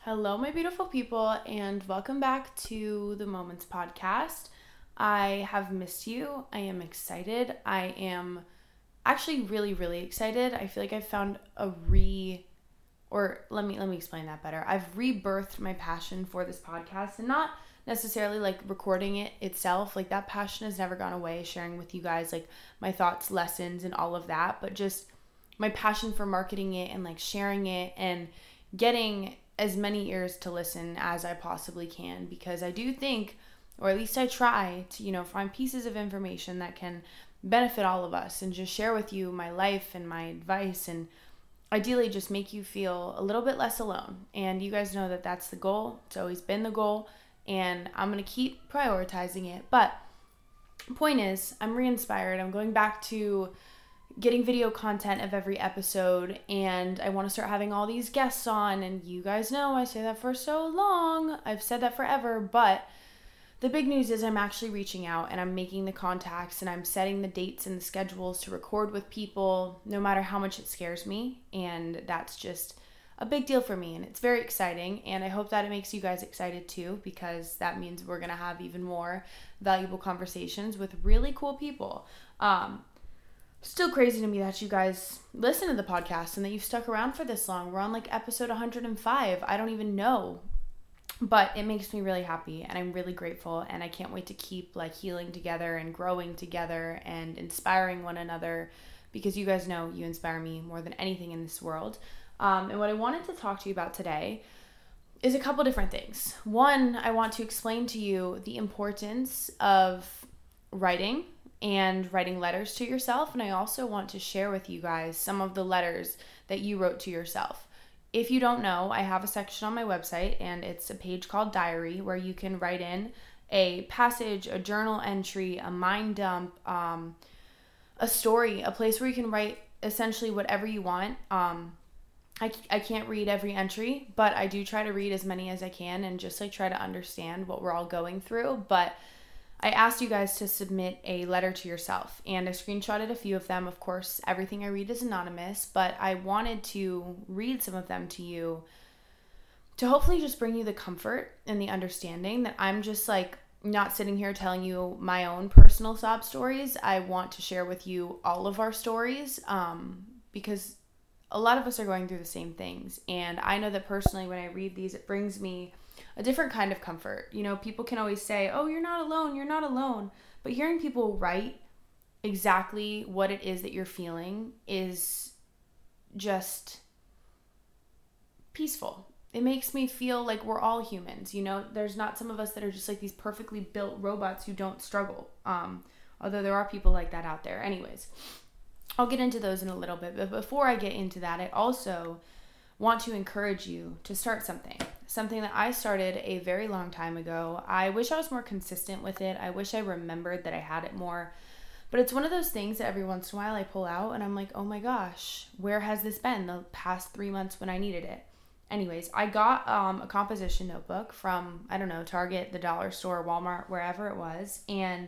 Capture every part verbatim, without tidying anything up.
Hello, my beautiful people, and welcome back to the Moments Podcast. I have missed you. I am excited. I am actually really, really excited. I feel like I've found a re, or let me let me explain that better. I've rebirthed my passion for this podcast, and not necessarily like recording it itself. Like that passion has never gone away. Sharing with you guys like my thoughts, lessons, and all of that, but just my passion for marketing it and like sharing it and getting as many ears to listen as I possibly can, because I do think, or at least I try to, you know, find pieces of information that can benefit all of us and just share with you my life and my advice and ideally just make you feel a little bit less alone. And you guys know that that's the goal. It's always been the goal, and I'm going to keep prioritizing it. But point is, I'm re-inspired. I'm going back to getting video content of every episode, and I want to start having all these guests on, and you guys know I say that for so long. I've said that forever, but the big news is I'm actually reaching out and I'm making the contacts and I'm setting the dates and the schedules to record with people, no matter how much it scares me, and that's just a big deal for me, and it's very exciting, and I hope that it makes you guys excited too, because that means we're going to have even more valuable conversations with really cool people. Um, Still crazy to me that you guys listen to the podcast and that you've stuck around for this long. We're on like episode one hundred five. I don't even know. But it makes me really happy, and I'm really grateful, and I can't wait to keep like healing together and growing together and inspiring one another, because you guys know you inspire me more than anything in this world. Um, and what I wanted to talk to you about today is a couple different things. One, I want to explain to you the importance of writing and writing letters to yourself. And I also want to share with you guys some of the letters that you wrote to yourself. If you don't know, I have a section on my website, and it's a page called Diary, where you can write in a passage, a journal entry, a mind dump, um, a story, a place where you can write essentially whatever you want. Um, I, I can't read every entry, but I do try to read as many as I can and just like try to understand what we're all going through. But I asked you guys to submit a letter to yourself, and I screenshotted a few of them. Of course, everything I read is anonymous, but I wanted to read some of them to you to hopefully just bring you the comfort and the understanding that I'm just like not sitting here telling you my own personal sob stories. I want to share with you all of our stories, um, because a lot of us are going through the same things. And I know that personally, when I read these, it brings me a different kind of comfort. You know, people can always say, oh, you're not alone, you're not alone. But hearing people write exactly what it is that you're feeling is just peaceful. It makes me feel like we're all humans. You know, there's not some of us that are just like these perfectly built robots who don't struggle. Um, although there are people like that out there. Anyways, I'll get into those in a little bit. But before I get into that, I also want to encourage you to start something. Something that I started a very long time ago. I wish I was more consistent with it. I wish I remembered that I had it more. But it's one of those things that every once in a while I pull out and I'm like, oh my gosh, where has this been the past three months when I needed it? Anyways, I got um, a composition notebook from, I don't know, Target, the dollar store, Walmart, wherever it was. And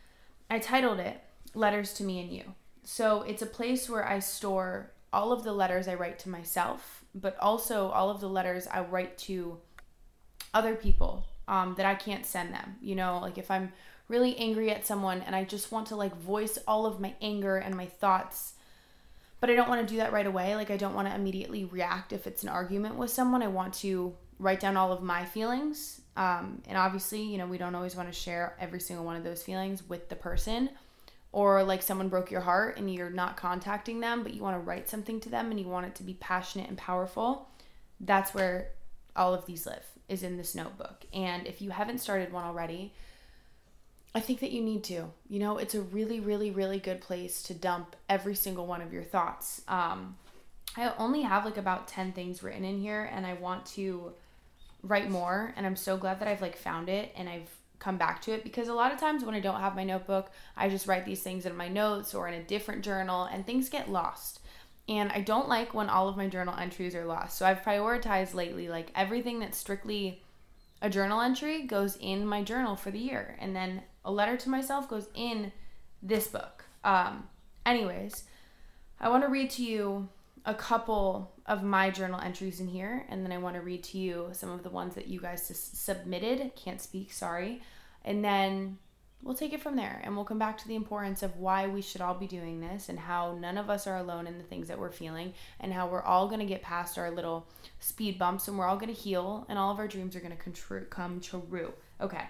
I titled it Letters to Me and You. So it's a place where I store all of the letters I write to myself, but also all of the letters I write to other people um, that I can't send them. You know, like if I'm really angry at someone and I just want to like voice all of my anger and my thoughts, but I don't want to do that right away. Like I don't want to immediately react if it's an argument with someone. I want to write down all of my feelings. Um, and obviously, you know, we don't always want to share every single one of those feelings with the person. Or like someone broke your heart and you're not contacting them, but you want to write something to them and you want it to be passionate and powerful. That's where all of these live, is in this notebook. And if you haven't started one already, I think that you need to. You know, it's a really, really, really good place to dump every single one of your thoughts. Um, I only have like about ten things written in here, and I want to write more. And I'm so glad that I've like found it and I've come back to it, because a lot of times when I don't have my notebook, I just write these things in my notes or in a different journal, and things get lost. And I don't like when all of my journal entries are lost. So I've prioritized lately, like everything that's strictly a journal entry goes in my journal for the year. And then a letter to myself goes in this book. Um, anyways, I want to read to you a couple of my journal entries in here, and then I want to read to you some of the ones that you guys s- submitted. Can't speak, sorry. And then we'll take it from there, and we'll come back to the importance of why we should all be doing this, and how none of us are alone in the things that we're feeling, and how we're all going to get past our little speed bumps, and we're all going to heal, and all of our dreams are going to contr- come true. Okay,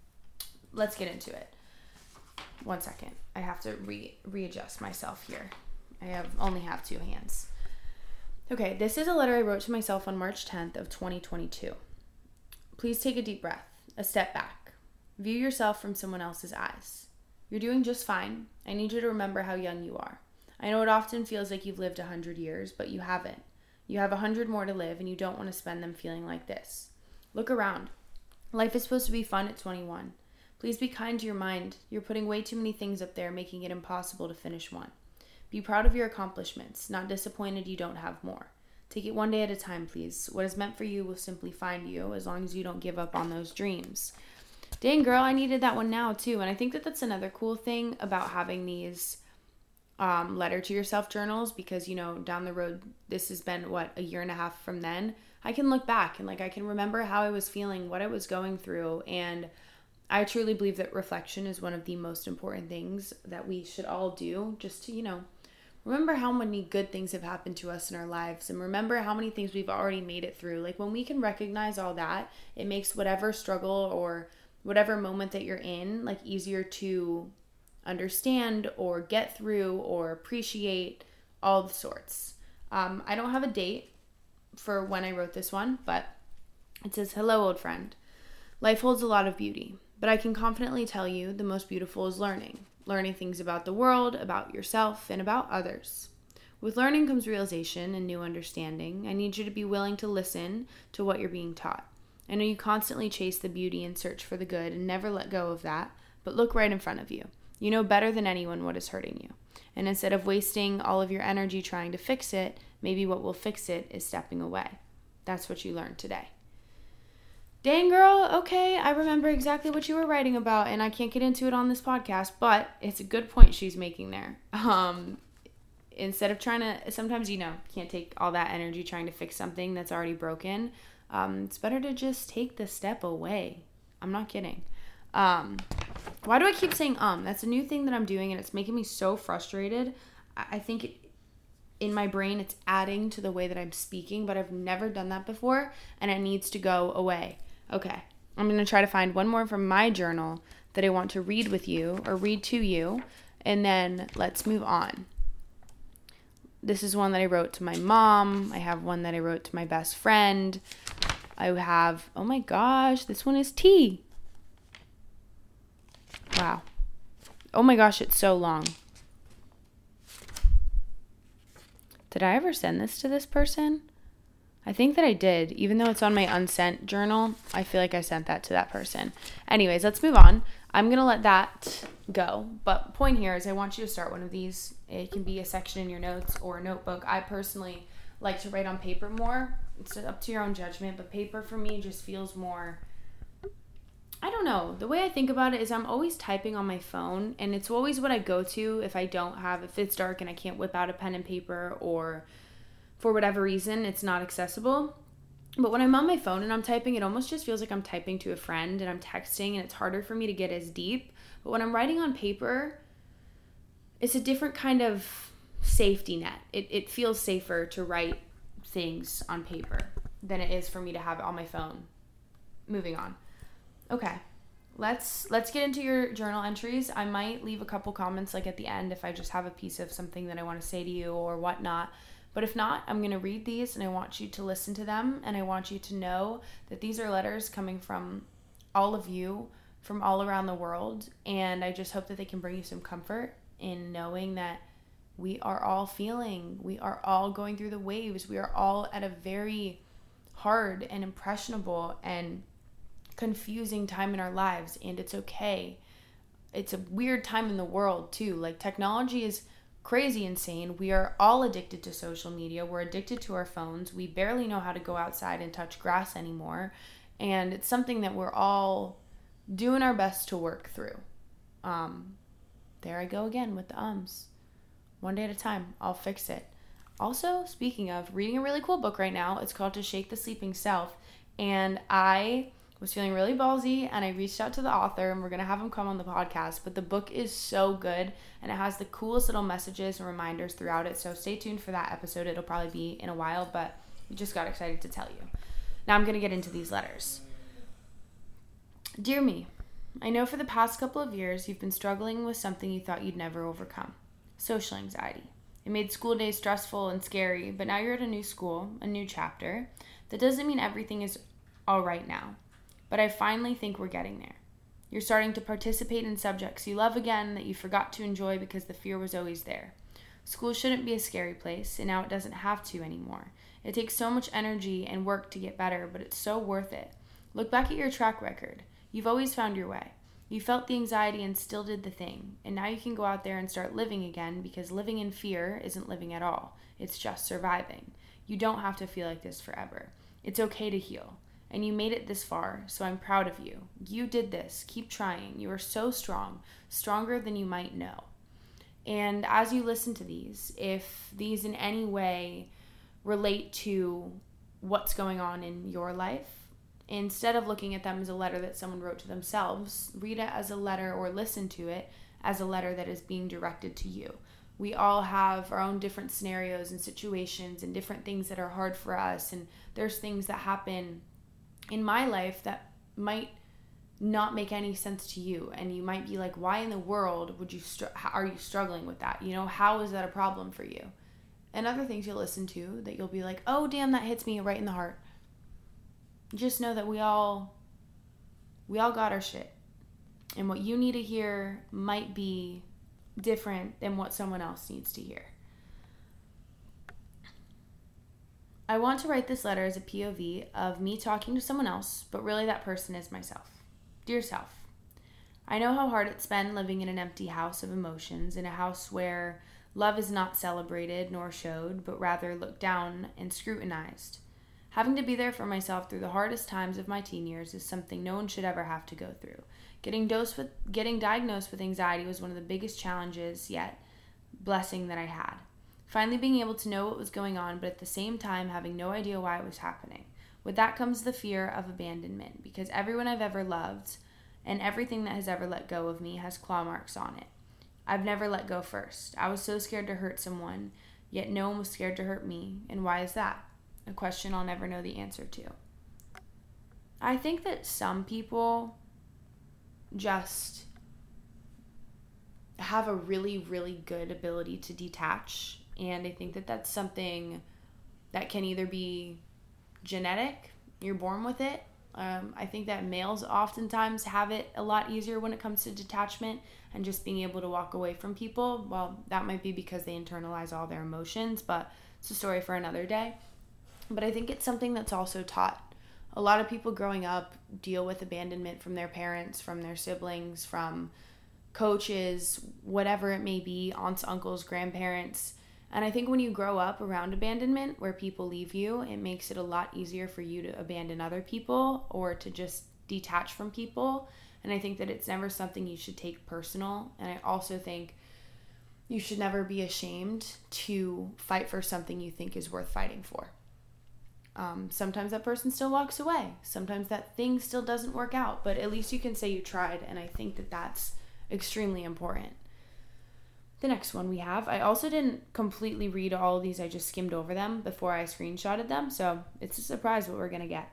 let's get into it. One second. I have to re readjust myself here. I have only have two hands. Okay, this is a letter I wrote to myself on March tenth of twenty twenty-two. Please take a deep breath, a step back. View yourself from someone else's eyes. You're doing just fine. I need you to remember how young you are. I know it often feels like you've lived a hundred years, but you haven't. You have a hundred more to live, and you don't want to spend them feeling like this. Look around. Life is supposed to be fun at twenty-one. Please be kind to your mind. You're putting way too many things up there, making it impossible to finish one. Be proud of your accomplishments, not disappointed you don't have more. Take it one day at a time, please. What is meant for you will simply find you, as long as you don't give up on those dreams. Dang, girl, I needed that one now, too. And I think that that's another cool thing about having these um, letter to yourself journals, because, you know, down the road, this has been, what, a year and a half from then. I can look back and, like, I can remember how I was feeling, what I was going through. And I truly believe that reflection is one of the most important things that we should all do, just to, you know, remember how many good things have happened to us in our lives, and remember how many things we've already made it through. Like, when we can recognize all that, it makes whatever struggle or whatever moment that you're in, like, easier to understand or get through or appreciate, all the sorts. Um, I don't have a date for when I wrote this one, but it says, "Hello, old friend. Life holds a lot of beauty, but I can confidently tell you the most beautiful is learning. Learning things about the world, about yourself, and about others. With learning comes realization and new understanding. I need you to be willing to listen to what you're being taught. I know you constantly chase the beauty and search for the good and never let go of that, but look right in front of you. You know better than anyone what is hurting you. And instead of wasting all of your energy trying to fix it, maybe what will fix it is stepping away. That's what you learned today." Dang, girl, okay, I remember exactly what you were writing about, and I can't get into it on this podcast, but it's a good point she's making there. Um, instead of trying to, sometimes, you know, can't take all that energy trying to fix something that's already broken. Um, it's better to just take the step away. I'm not kidding. Um, why do I keep saying um? That's a new thing that I'm doing, and it's making me so frustrated. I, I think it, in my brain, it's adding to the way that I'm speaking, but I've never done that before, and it needs to go away. Okay, I'm going to try to find one more from my journal that I want to read with you, or read to you, and then let's move on. This is one that I wrote to my mom. I have one that I wrote to my best friend. I have, oh my gosh, this one is T. Wow. Oh my gosh, it's so long. Did I ever send this to this person? I think that I did. Even though it's on my unsent journal, I feel like I sent that to that person. Anyways, let's move on. I'm going to let that go. But point here is I want you to start one of these. It can be a section in your notes or a notebook. I personally like to write on paper more. It's up to your own judgment, but paper for me just feels more, I don't know. The way I think about it is I'm always typing on my phone, and it's always what I go to if I don't have, if it's dark and I can't whip out a pen and paper, or for whatever reason it's not accessible. But when I'm on my phone and I'm typing, it almost just feels like I'm typing to a friend and I'm texting, and it's harder for me to get as deep. But when I'm writing on paper, it's a different kind of safety net. It it feels safer to write things on paper than it is for me to have it on my phone. Moving on. Okay. Let's let's get into your journal entries. I might leave a couple comments like at the end if I just have a piece of something that I want to say to you or whatnot. But if not, I'm going to read these, and I want you to listen to them, and I want you to know that these are letters coming from all of you from all around the world, and I just hope that they can bring you some comfort in knowing that we are all feeling, we are all going through the waves, we are all at a very hard and impressionable and confusing time in our lives, and it's okay. It's a weird time in the world too. Like, technology is crazy insane. We are all addicted to social media. We're addicted to our phones. We barely know how to go outside and touch grass anymore. And it's something that we're all doing our best to work through. Um, there I go again with the ums. One day at a time. I'll fix it. Also, speaking of, reading a really cool book right now. It's called To Shake the Sleeping Self. And I was feeling really ballsy and I reached out to the author and we're going to have him come on the podcast. But the book is so good and it has the coolest little messages and reminders throughout it. So stay tuned for that episode. It'll probably be in a while, but I just got excited to tell you. Now I'm going to get into these letters. Dear me, I know for the past couple of years you've been struggling with something you thought you'd never overcome. Social anxiety. It made school days stressful and scary, but now you're at a new school, a new chapter. That doesn't mean everything is all right now, but I finally think we're getting there. You're starting to participate in subjects you love again that you forgot to enjoy because the fear was always there. School shouldn't be a scary place, and now it doesn't have to anymore. It takes so much energy and work to get better, but it's so worth it. Look back at your track record. You've always found your way. You felt the anxiety and still did the thing, and now you can go out there and start living again because living in fear isn't living at all. It's just surviving. You don't have to feel like this forever. It's okay to heal, and you made it this far, so I'm proud of you. You did this. Keep trying. You are so strong, stronger than you might know. And as you listen to these, if these in any way relate to what's going on in your life, instead of looking at them as a letter that someone wrote to themselves, read it as a letter or listen to it as a letter that is being directed to you. We all have our own different scenarios and situations and different things that are hard for us. And there's things that happen in my life that might not make any sense to you. And you might be like, why in the world would you str- are you struggling with that? You know, how is that a problem for you? And other things you'll listen to that you'll be like, oh, damn, that hits me right in the heart. Just know that we all, we all got our shit. And what you need to hear might be different than what someone else needs to hear. I want to write this letter as a P O V of me talking to someone else, but really that person is myself. Dear self, I know how hard it's been living in an empty house of emotions, in a house where love is not celebrated nor showed, but rather looked down and scrutinized. Having to be there for myself through the hardest times of my teen years is something no one should ever have to go through. Getting dosed with, getting diagnosed with anxiety was one of the biggest challenges yet blessing that I had. Finally being able to know what was going on, but at the same time having no idea why it was happening. With that comes the fear of abandonment, because everyone I've ever loved and everything that has ever let go of me has claw marks on it. I've never let go first. I was so scared to hurt someone, yet no one was scared to hurt me. And why is that? A question I'll never know the answer to. I think that some people just have a really, really good ability to detach. And I think that that's something that can either be genetic, you're born with it. Um, I think that males oftentimes have it a lot easier when it comes to detachment and just being able to walk away from people. Well, that might be because they internalize all their emotions, but it's a story for another day. But I think it's something that's also taught. A lot of people growing up deal with abandonment from their parents, from their siblings, from coaches, whatever it may be, aunts, uncles, grandparents. And I think when you grow up around abandonment, where people leave you, it makes it a lot easier for you to abandon other people or to just detach from people. And I think that it's never something you should take personal. And I also think you should never be ashamed to fight for something you think is worth fighting for. Um, sometimes that person still walks away. Sometimes that thing still doesn't work out, but at least you can say you tried. And I think that that's extremely important. The next one we have, I also didn't completely read all of these. I just skimmed over them before I screenshotted them. So it's a surprise what we're going to get.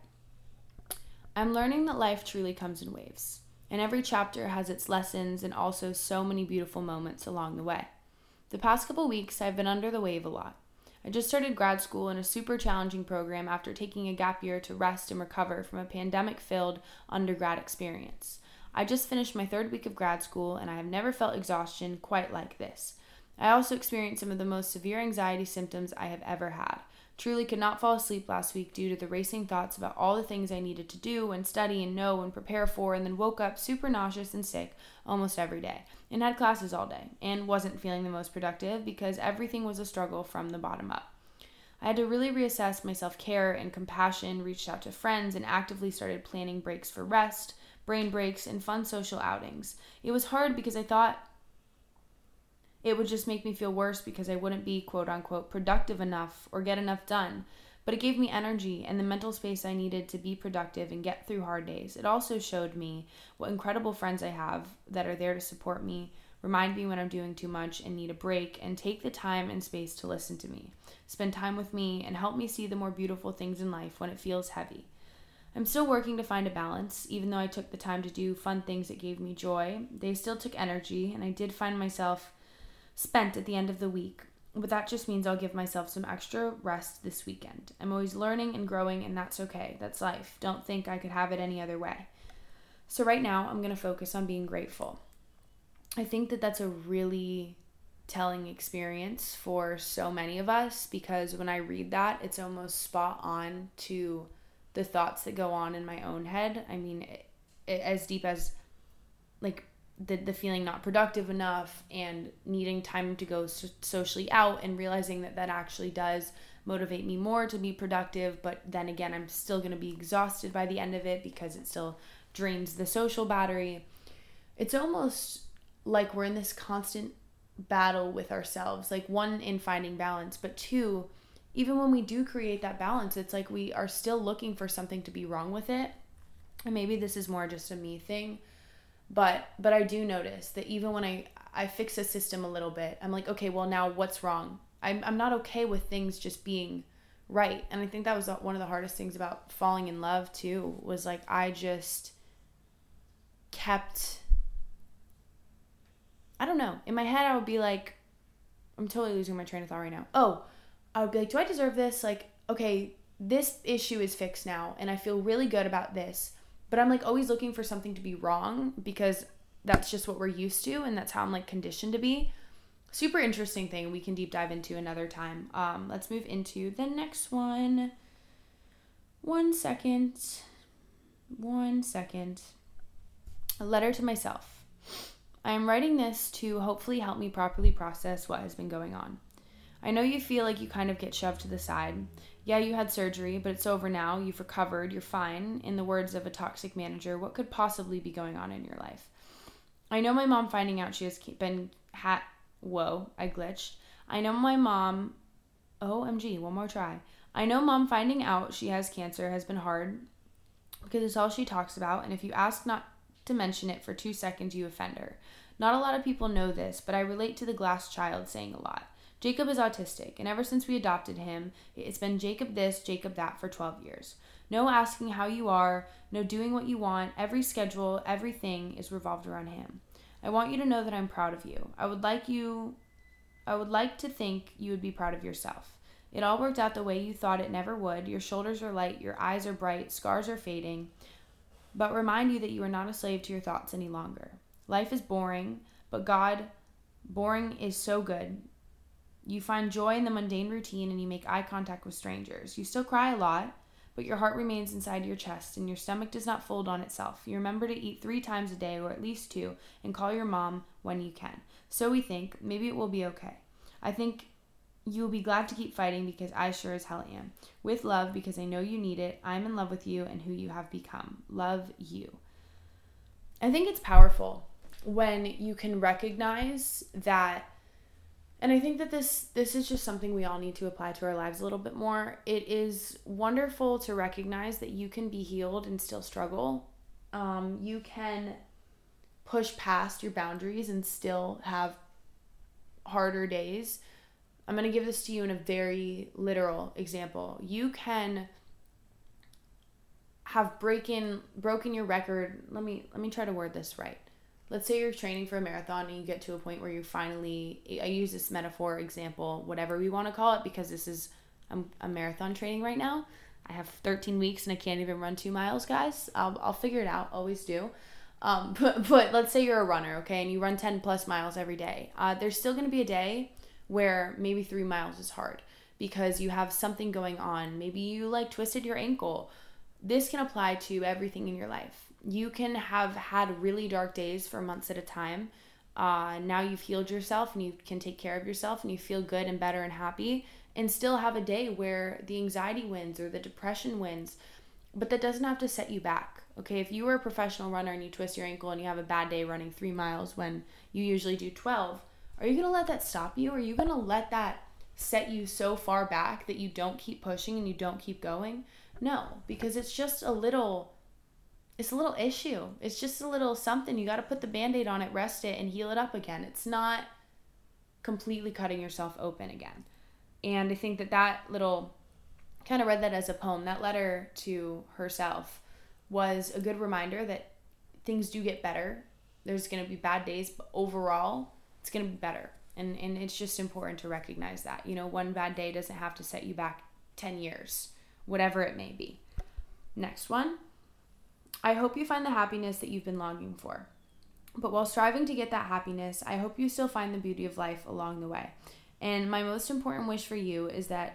I'm learning that life truly comes in waves. And every chapter has its lessons and also so many beautiful moments along the way. The past couple weeks, I've been under the wave a lot. I just started grad school in a super challenging program after taking a gap year to rest and recover from a pandemic-filled undergrad experience. I just finished my third week of grad school, and I have never felt exhaustion quite like this. I also experienced some of the most severe anxiety symptoms I have ever had. Truly could not fall asleep last week due to the racing thoughts about all the things I needed to do and study and know and prepare for, and then woke up super nauseous and sick almost every day and had classes all day and wasn't feeling the most productive because everything was a struggle from the bottom up. I had to really reassess my self-care and compassion, reached out to friends, and actively started planning breaks for rest, brain breaks, and fun social outings. It was hard because I thought It would just make me feel worse because I wouldn't be quote unquote productive enough or get enough done. But it gave me energy and the mental space I needed to be productive and get through hard days. It also showed me what incredible friends I have that are there to support me, remind me when I'm doing too much and need a break, and take the time and space to listen to me, spend time with me, and help me see the more beautiful things in life when it feels heavy. I'm still working to find a balance. Even though I took the time to do fun things that gave me joy, they still took energy, and I did find myself spent at the end of the week. But that just means I'll give myself some extra rest this weekend. I'm always learning and growing, and that's okay. That's life. Don't think I could have it any other way. So right now, I'm going to focus on being grateful. I think that that's a really telling experience for so many of us, because when I read that, it's almost spot on to the thoughts that go on in my own head. I mean, it, it, as deep as like the the feeling not productive enough and needing time to go so- socially out, and realizing that that actually does motivate me more to be productive. But then again, I'm still going to be exhausted by the end of it because it still drains the social battery. It's almost like we're in this constant battle with ourselves, like one, in finding balance, but two, even when we do create that balance, it's like we are still looking for something to be wrong with it. And maybe this is more just a me thing, but but I do notice that even when I, I fix a system a little bit, I'm like, okay, well now what's wrong? I'm I'm not okay with things just being right. And I think that was one of the hardest things about falling in love too, was like I just kept, I don't know, in my head I would be like, I'm totally losing my train of thought right now. Oh, I would be like, do I deserve this? Like, okay, this issue is fixed now and I feel really good about this. But I'm like always looking for something to be wrong because that's just what we're used to and that's how I'm like conditioned to be. Super interesting thing we can deep dive into another time. Um, let's move into the next one. One second. One second. A letter to myself. I am writing this to hopefully help me properly process what has been going on. I know you feel like you kind of get shoved to the side. Yeah, you had surgery, but it's over now. You've recovered. You're fine. In the words of a toxic manager, what could possibly be going on in your life? I know my mom finding out she has been hat. Whoa, I glitched. I know my mom. O M G, one more try. I know mom finding out she has cancer has been hard because it's all she talks about. And if you ask not to mention it for two seconds, you offend her. Not a lot of people know this, but I relate to the glass child saying a lot. Jacob is autistic, and ever since we adopted him, it's been Jacob this, Jacob that for twelve years. No asking how you are, no doing what you want. Every schedule, everything is revolved around him. I want you to know that I'm proud of you. I would like you, I would like to think you would be proud of yourself. It all worked out the way you thought it never would. Your shoulders are light, your eyes are bright, scars are fading. But remind you that you are not a slave to your thoughts any longer. Life is boring, but God, boring is so good. You find joy in the mundane routine and you make eye contact with strangers. You still cry a lot, but your heart remains inside your chest and your stomach does not fold on itself. You remember to eat three times a day or at least two and call your mom when you can. So we think, maybe it will be okay. I think you will be glad to keep fighting because I sure as hell am. With love, because I know you need it. I'm in love with you and who you have become. Love, you. I think it's powerful when you can recognize that. And I think that this this is just something we all need to apply to our lives a little bit more. It is wonderful to recognize that you can be healed and still struggle. Um, you can push past your boundaries and still have harder days. I'm going to give this to you in a very literal example. You can have breaking broken your record. Let me let me try to word this right. Let's say you're training for a marathon and you get to a point where you finally, I use this metaphor, example, whatever we want to call it, because this is, I'm, I'm marathon training right now. I have thirteen weeks and I can't even run two miles, guys. I'll, I'll figure it out. Always do. Um, but, but let's say you're a runner, okay, and you run ten plus miles every day. Uh, there's still going to be a day where maybe three miles is hard because you have something going on. Maybe you like twisted your ankle. This can apply to everything in your life. You can have had really dark days for months at a time. Uh, now you've healed yourself and you can take care of yourself and you feel good and better and happy, and still have a day where the anxiety wins or the depression wins. But that doesn't have to set you back. Okay, if you were a professional runner and you twist your ankle and you have a bad day running three miles when you usually do twelve, Are you going to let that stop you? Are you going to let that set you so far back that you don't keep pushing and you don't keep going? No, because it's just a little, it's a little issue. It's just a little something. You got to put the Band-Aid on it, rest it, and heal it up again. It's not completely cutting yourself open again. And I think that that little, kind of read that as a poem, that letter to herself was a good reminder that things do get better. There's going to be bad days, but overall, it's going to be better. And and it's just important to recognize that. You know, one bad day doesn't have to set you back ten years, whatever it may be. Next one. I hope you find the happiness that you've been longing for. But while striving to get that happiness, I hope you still find the beauty of life along the way. And my most important wish for you is that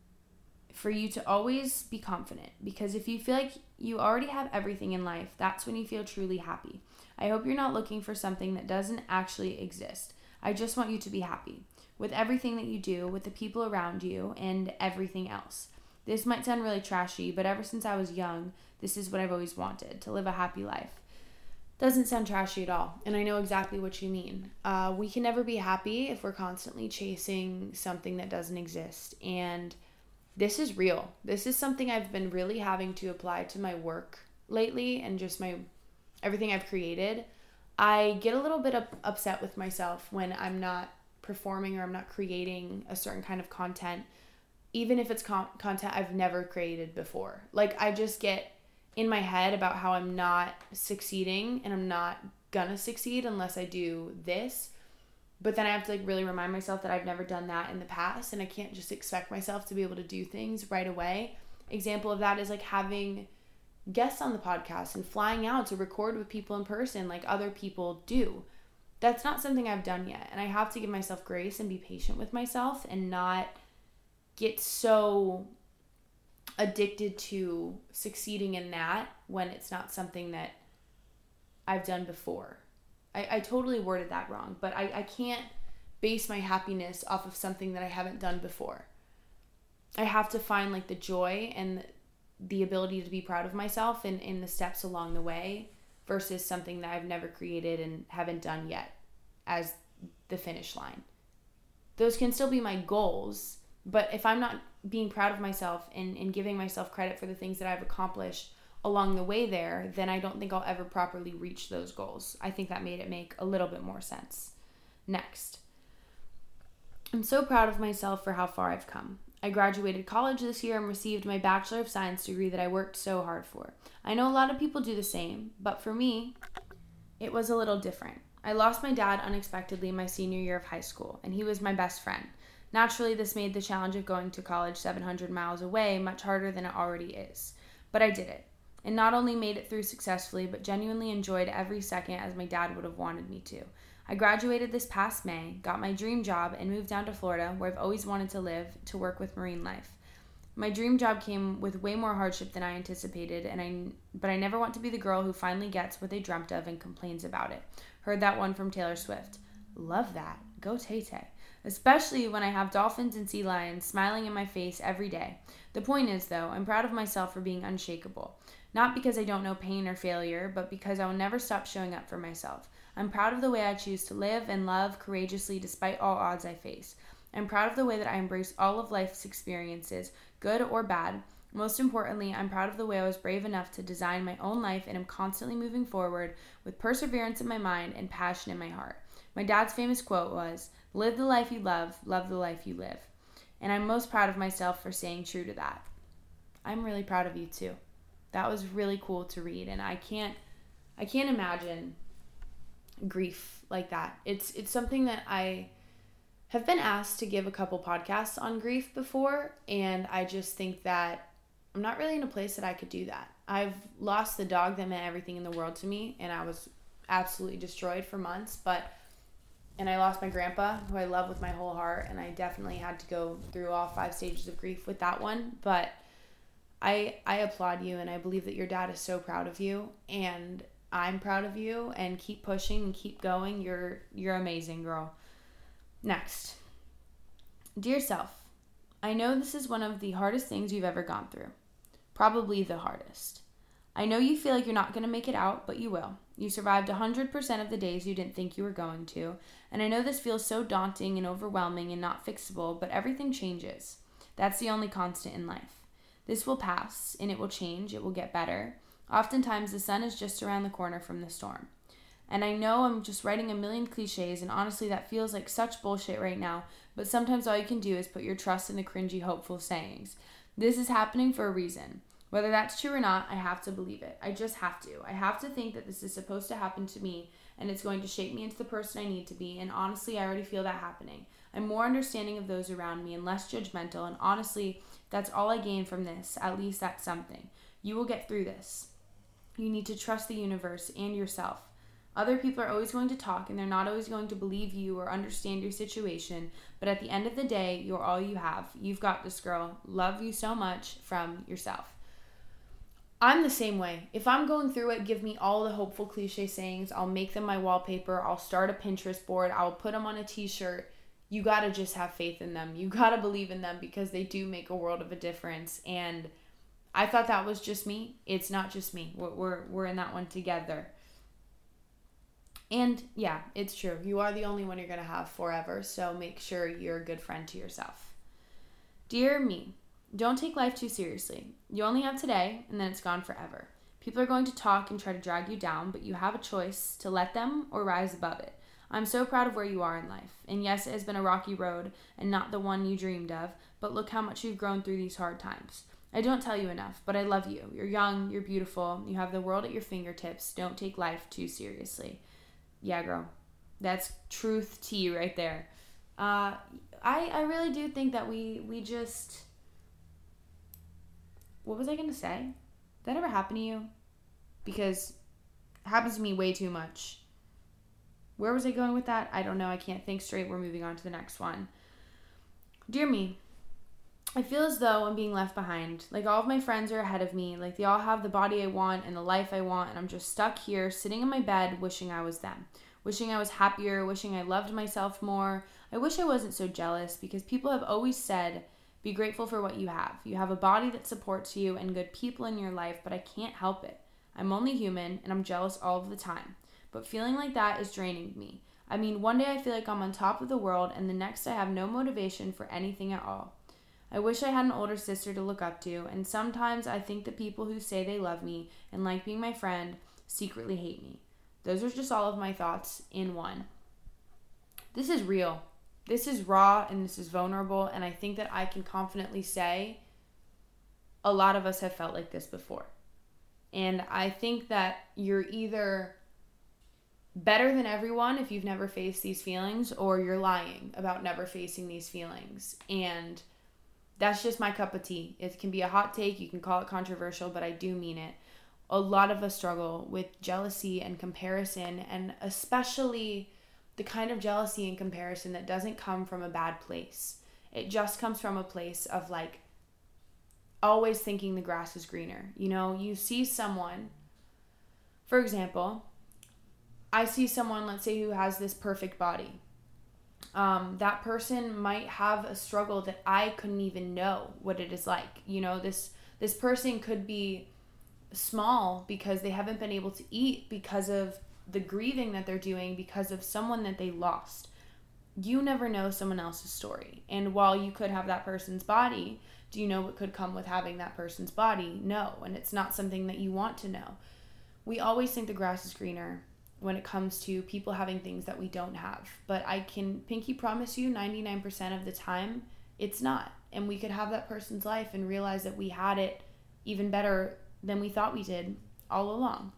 for you to always be confident, because if you feel like you already have everything in life, that's when you feel truly happy. I hope you're not looking for something that doesn't actually exist. I just want you to be happy with everything that you do, with the people around you, and everything else. This might sound really trashy, but ever since I was young, this is what I've always wanted, to live a happy life. Doesn't sound trashy at all, and I know exactly what you mean. Uh, we can never be happy if we're constantly chasing something that doesn't exist, and this is real. This is something I've been really having to apply to my work lately and just my everything I've created. I get a little bit up, upset with myself when I'm not performing or I'm not creating a certain kind of content, even if it's con- content I've never created before. Like, I just get in my head about how I'm not succeeding and I'm not gonna succeed unless I do this. But then I have to like really remind myself that I've never done that in the past, and I can't just expect myself to be able to do things right away. Example of that is like having guests on the podcast and flying out to record with people in person like other people do. That's not something I've done yet, and I have to give myself grace and be patient with myself and not get so addicted to succeeding in that when it's not something that I've done before. I, I totally worded that wrong, but I, I can't base my happiness off of something that I haven't done before. I have to find like the joy and the ability to be proud of myself in, in the steps along the way versus something that I've never created and haven't done yet as the finish line. Those can still be my goals, but if I'm not being proud of myself and, and giving myself credit for the things that I've accomplished along the way there, then I don't think I'll ever properly reach those goals. I think that made it make a little bit more sense. Next. I'm so proud of myself for how far I've come. I graduated college this year and received my Bachelor of Science degree that I worked so hard for. I know a lot of people do the same, but for me, it was a little different. I lost my dad unexpectedly in my senior year of high school, and he was my best friend. Naturally, this made the challenge of going to college seven hundred miles away much harder than it already is. But I did it, and not only made it through successfully, but genuinely enjoyed every second as my dad would have wanted me to. I graduated this past May, got my dream job, and moved down to Florida, where I've always wanted to live, to work with marine life. My dream job came with way more hardship than I anticipated, and I but I never want to be the girl who finally gets what they dreamt of and complains about it. Heard that one from Taylor Swift. Love that. Go Tay-Tay. Especially when I have dolphins and sea lions smiling in my face every day. The point is, though, I'm proud of myself for being unshakable. Not because I don't know pain or failure, but because I will never stop showing up for myself. I'm proud of the way I choose to live and love courageously despite all odds I face. I'm proud of the way that I embrace all of life's experiences, good or bad. Most importantly, I'm proud of the way I was brave enough to design my own life and am constantly moving forward with perseverance in my mind and passion in my heart. My dad's famous quote was, "Live the life you love, love the life you live." And I'm most proud of myself for staying true to that. I'm really proud of you too. That was really cool to read, and I can't I can't imagine grief like that. It's it's something that I have been asked to give a couple podcasts on grief before, and I just think that I'm not really in a place that I could do that. I've lost the dog that meant everything in the world to me, and I was absolutely destroyed for months, but and I lost my grandpa, who I love with my whole heart, and I definitely had to go through all five stages of grief with that one, but I I applaud you, and I believe that your dad is so proud of you, and I'm proud of you, and keep pushing and keep going. You're you're amazing, girl. Next. Dear self, I know this is one of the hardest things you've ever gone through. Probably the hardest. I know you feel like you're not going to make it out, but you will. You survived one hundred percent of the days you didn't think you were going to. And I know this feels so daunting and overwhelming and not fixable, but everything changes. That's the only constant in life. This will pass, and it will change. It will get better. Oftentimes, the sun is just around the corner from the storm. And I know I'm just writing a million cliches, and honestly, that feels like such bullshit right now, but sometimes all you can do is put your trust in the cringy, hopeful sayings. This is happening for a reason. Whether that's true or not, I have to believe it. I just have to. I have to think that this is supposed to happen to me, and it's going to shape me into the person I need to be, and honestly, I already feel that happening. I'm more understanding of those around me and less judgmental, and honestly, that's all I gain from this. At least that's something. You will get through this. You need to trust the universe and yourself. Other people are always going to talk, and they're not always going to believe you or understand your situation, but at the end of the day, you're all you have. You've got this, girl. Love you so much from yourself. I'm the same way. If I'm going through it, give me all the hopeful cliche sayings. I'll make them my wallpaper. I'll start a Pinterest board. I'll put them on a t-shirt. You got to just have faith in them. You got to believe in them because they do make a world of a difference. And I thought that was just me. It's not just me. We're, we're, we're in that one together. And yeah, it's true. You are the only one you're going to have forever. So make sure you're a good friend to yourself. Dear me, don't take life too seriously. You only have today, and then it's gone forever. People are going to talk and try to drag you down, but you have a choice to let them or rise above it. I'm so proud of where you are in life. And yes, it has been a rocky road and not the one you dreamed of, but look how much you've grown through these hard times. I don't tell you enough, but I love you. You're young, you're beautiful, you have the world at your fingertips. Don't take life too seriously. Yeah, girl. That's truth tea right there. Uh, I I really do think that we we just... What was I going to say? Did that ever happen to you? Because it happens to me way too much. Where was I going with that? I don't know. I can't think straight. We're moving on to the next one. Dear me, I feel as though I'm being left behind. Like all of my friends are ahead of me. Like they all have the body I want and the life I want. And I'm just stuck here sitting in my bed wishing I was them. Wishing I was happier. Wishing I loved myself more. I wish I wasn't so jealous because people have always said, be grateful for what you have. You have a body that supports you and good people in your life, but I can't help it. I'm only human and I'm jealous all of the time. But feeling like that is draining me. I mean, one day I feel like I'm on top of the world and the next I have no motivation for anything at all. I wish I had an older sister to look up to, and sometimes I think the people who say they love me and like being my friend secretly hate me. Those are just all of my thoughts in one. This is real. This is raw and this is vulnerable, and I think that I can confidently say a lot of us have felt like this before. And I think that you're either better than everyone if you've never faced these feelings, or you're lying about never facing these feelings. And that's just my cup of tea. It can be a hot take, you can call it controversial, but I do mean it. A lot of us struggle with jealousy and comparison, and especially the kind of jealousy and comparison that doesn't come from a bad place. It just comes from a place of like always thinking the grass is greener. You know, you see someone, for example, I see someone, let's say, who has this perfect body. Um, that person might have a struggle that I couldn't even know what it is like. You know, this this person could be small because they haven't been able to eat because of the grieving that they're doing because of someone that they lost. You never know someone else's story. And while you could have that person's body, do you know what could come with having that person's body? No. And it's not something that you want to know. We always think the grass is greener when it comes to people having things that we don't have. But I can pinky promise you ninety-nine percent of the time, it's not. And we could have that person's life and realize that we had it even better than we thought we did all along.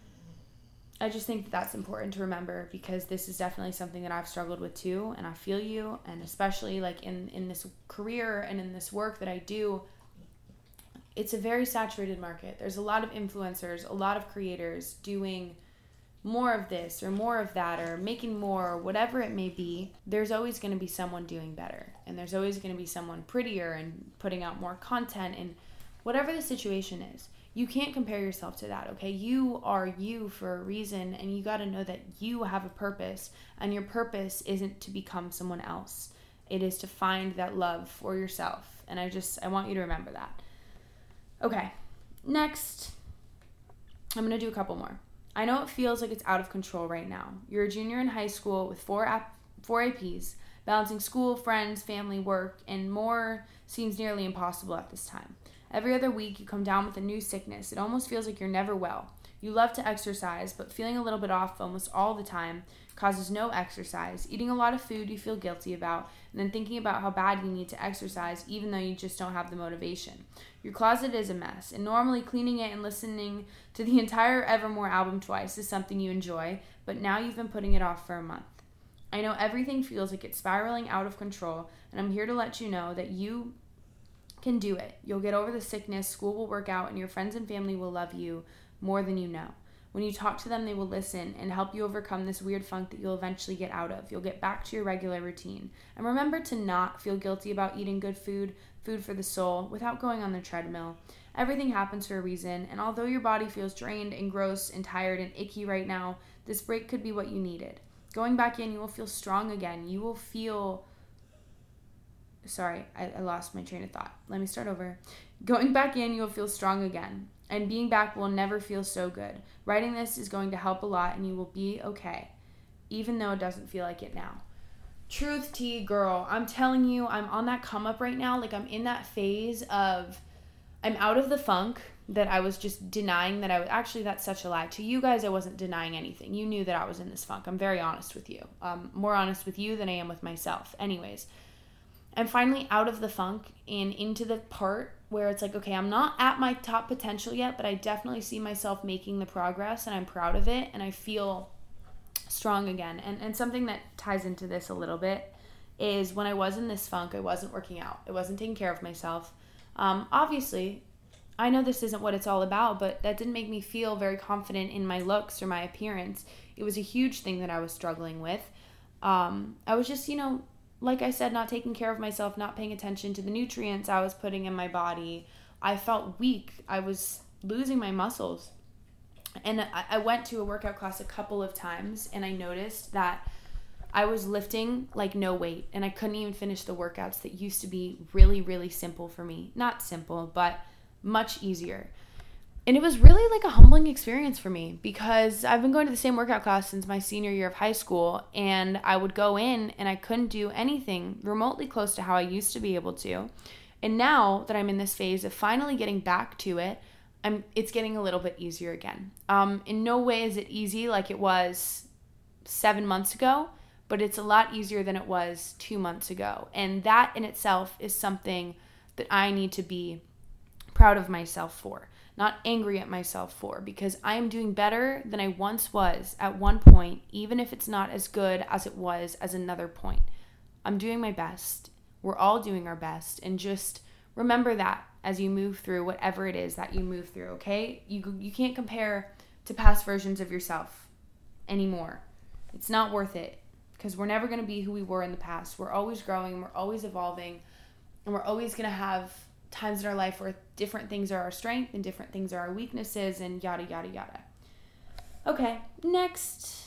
I just think that that's important to remember because this is definitely something that I've struggled with too, and I feel you, and especially like in, in this career and in this work that I do, it's a very saturated market. There's a lot of influencers, a lot of creators doing more of this or more of that or making more or whatever it may be. There's always going to be someone doing better, and there's always going to be someone prettier and putting out more content, and whatever the situation is. You can't compare yourself to that, okay? You are you for a reason, and you got to know that you have a purpose, and your purpose isn't to become someone else. It is to find that love for yourself, and I just, I want you to remember that. Okay, next, I'm going to do a couple more. I know it feels like it's out of control right now. You're a junior in high school with four, ap- four A Ps. Balancing school, friends, family, work, and more seems nearly impossible at this time. Every other week, you come down with a new sickness. It almost feels like you're never well. You love to exercise, but feeling a little bit off almost all the time causes no exercise. Eating a lot of food you feel guilty about, and then thinking about how bad you need to exercise even though you just don't have the motivation. Your closet is a mess, and normally cleaning it and listening to the entire Evermore album twice is something you enjoy, but now you've been putting it off for a month. I know everything feels like it's spiraling out of control, and I'm here to let you know that you can do it. You'll get over the sickness, school will work out, and your friends and family will love you more than you know. When you talk to them, they will listen and help you overcome this weird funk that you'll eventually get out of. You'll get back to your regular routine. And remember to not feel guilty about eating good food, food for the soul, without going on the treadmill. Everything happens for a reason, and although your body feels drained and gross and tired and icky right now, this break could be what you needed. Going back in, you will feel strong again. You will feel... Sorry, I, I lost my train of thought. Let me start over. Going back in, you will feel strong again. And being back will never feel so good. Writing this is going to help a lot, and you will be okay, even though it doesn't feel like it now. Truth, T, girl, I'm telling you, I'm on that come up right now. Like, I'm in that phase of, I'm out of the funk that I was just denying that I was, actually, that's such a lie. To you guys, I wasn't denying anything. You knew that I was in this funk. I'm very honest with you. Um, more honest with you than I am with myself. Anyways, I'm finally out of the funk and into the part where it's like, okay, I'm not at my top potential yet, but I definitely see myself making the progress, and I'm proud of it, and I feel strong again. And and something that ties into this a little bit is when I was in this funk, I wasn't working out. I wasn't taking care of myself. Um, obviously, I know this isn't what it's all about, but that didn't make me feel very confident in my looks or my appearance. It was a huge thing that I was struggling with. Um, I was just, you know, like I said, not taking care of myself, not paying attention to the nutrients I was putting in my body. I felt weak. I was losing my muscles. And I, I went to a workout class a couple of times, and I noticed that I was lifting like no weight, and I couldn't even finish the workouts that used to be really, really simple for me. Not simple, but much easier. And it was really like a humbling experience for me, because I've been going to the same workout class since my senior year of high school, and I would go in and I couldn't do anything remotely close to how I used to be able to. And now that I'm in this phase of finally getting back to it, I'm it's getting a little bit easier again. Um, in no way is it easy like it was seven months ago, but it's a lot easier than it was two months ago. And that in itself is something that I need to be proud of myself for. Not angry at myself for, because I am doing better than I once was at one point, even if it's not as good as it was as another point. I'm doing my best. We're all doing our best, and just remember that as you move through whatever it is that you move through, okay? You you can't compare to past versions of yourself anymore. It's not worth it, because we're never going to be who we were in the past. We're always growing, we're always evolving, and we're always going to have times in our life where different things are our strength and different things are our weaknesses, and yada, yada, yada. Okay, next.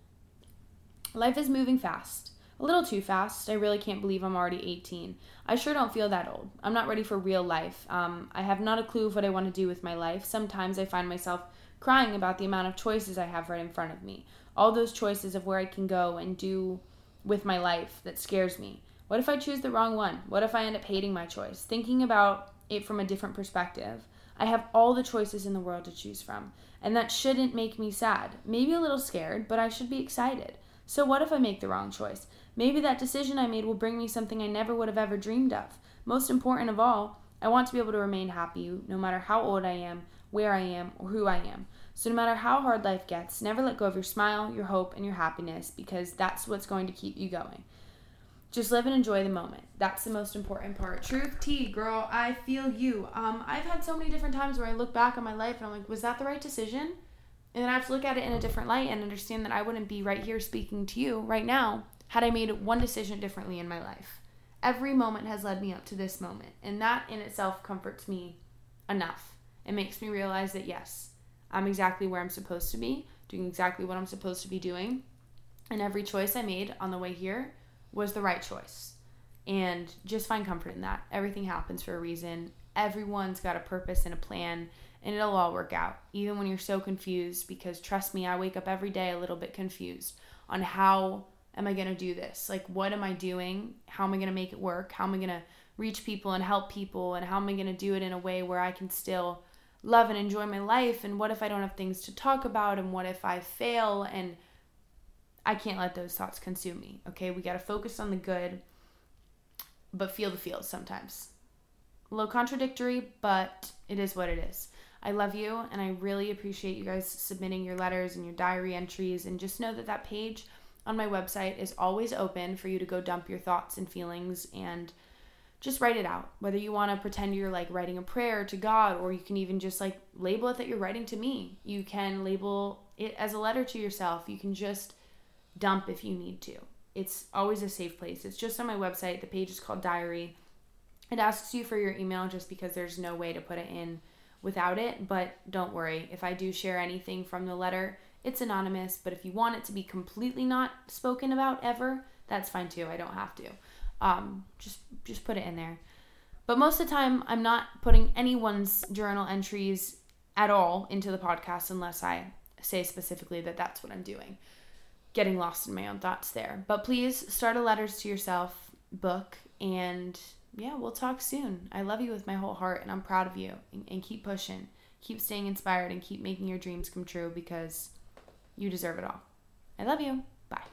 Life is moving fast. A little too fast. I really can't believe I'm already eighteen. I sure don't feel that old. I'm not ready for real life. Um, I have not a clue of what I want to do with my life. Sometimes I find myself crying about the amount of choices I have right in front of me. All those choices of where I can go and do with my life that scares me. What if I choose the wrong one? What if I end up hating my choice? Thinking about it from a different perspective, I have all the choices in the world to choose from, and that shouldn't make me sad. Maybe a little scared, but I should be excited. So what if I make the wrong choice? Maybe that decision I made will bring me something I never would have ever dreamed of. Most important of all, I want to be able to remain happy no matter how old I am, where I am, or who I am. So no matter how hard life gets, never let go of your smile, your hope, and your happiness, because that's what's going to keep you going. Just live and enjoy the moment. That's the most important part. Truth, T, girl, I feel you. Um, I've had so many different times where I look back on my life and I'm like, was that the right decision? And then I have to look at it in a different light and understand that I wouldn't be right here speaking to you right now had I made one decision differently in my life. Every moment has led me up to this moment, and that in itself comforts me enough. It makes me realize that yes, I'm exactly where I'm supposed to be, doing exactly what I'm supposed to be doing, and every choice I made on the way here was the right choice. And just find comfort in that. Everything happens for a reason. everyone's got a purpose and a plan, and it'll all work out, even when you're so confused, because trust me, I wake up every day a little bit confused on how am I going to do this? Like, what am I doing? How am I going to make it work? How am I going to reach people and help people? And how am I going to do it in a way where I can still love and enjoy my life? And what if I don't have things to talk about? And what if I fail? And I can't let those thoughts consume me, okay? We got to focus on the good, but feel the feels sometimes. A little contradictory, but it is what it is. I love you, and I really appreciate you guys submitting your letters and your diary entries, and just know that that page on my website is always open for you to go dump your thoughts and feelings and just write it out. Whether you want to pretend you're like writing a prayer to God, or you can even just like label it that you're writing to me. You can label it as a letter to yourself. You can just dump if you need to. It's always a safe place. It's just on my website. The page is called Diary. It asks you for your email just because there's no way to put it in without it, but don't worry. If I do share anything from the letter, it's anonymous, but if you want it to be completely not spoken about ever, that's fine too. I don't have to. Um, just just put it in there. But most of the time, I'm not putting anyone's journal entries at all into the podcast unless I say specifically that that's what I'm doing. Getting lost in my own thoughts there. But please start a letters to yourself book, and yeah, we'll talk soon. I love you with my whole heart, and I'm proud of you. And, and keep pushing. Keep staying inspired, and keep making your dreams come true, because you deserve it all. I love you.